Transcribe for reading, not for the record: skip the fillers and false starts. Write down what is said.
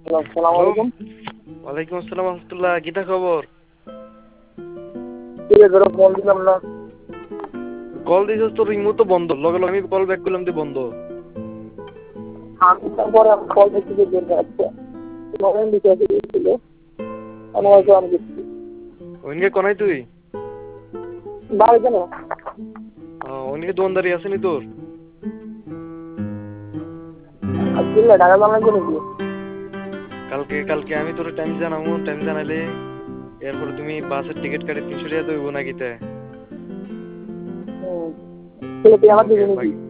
আসসালামু হ্যালো, আলাইকুম। ওয়ালাইকুম আসসালাম রহমতুল্লাহ। কিতা খবর? ঠিক আছে, ধরো ফোন দিলাম না। কল দিছিস তো রিং তো বন্ধ, লগে লগে আমি কল ব্যাক করলাম দিয়ে বন্ধ। আমি তারপরে আমি কল করতে গিয়ে দরকার আছে। নভেন দিতে ছিল। আমি হয়তো আমি দেখছি। ওইনকে কোনাই তুই? বাড়ি কেন? ওইনকে দোকানদারি আসেনি তোর? আসলে ঢাকা জানলাই করে কি? কালকে কালকে আমি তোর টাইম জানাবো, টাইম জানাইলে এরপরে তুমি বাসের টিকিট কাটে 300 টাকা তো হইব নাকি তে? ছেলে পেয়ে আমার ওকে দিবি নাকি? বাকি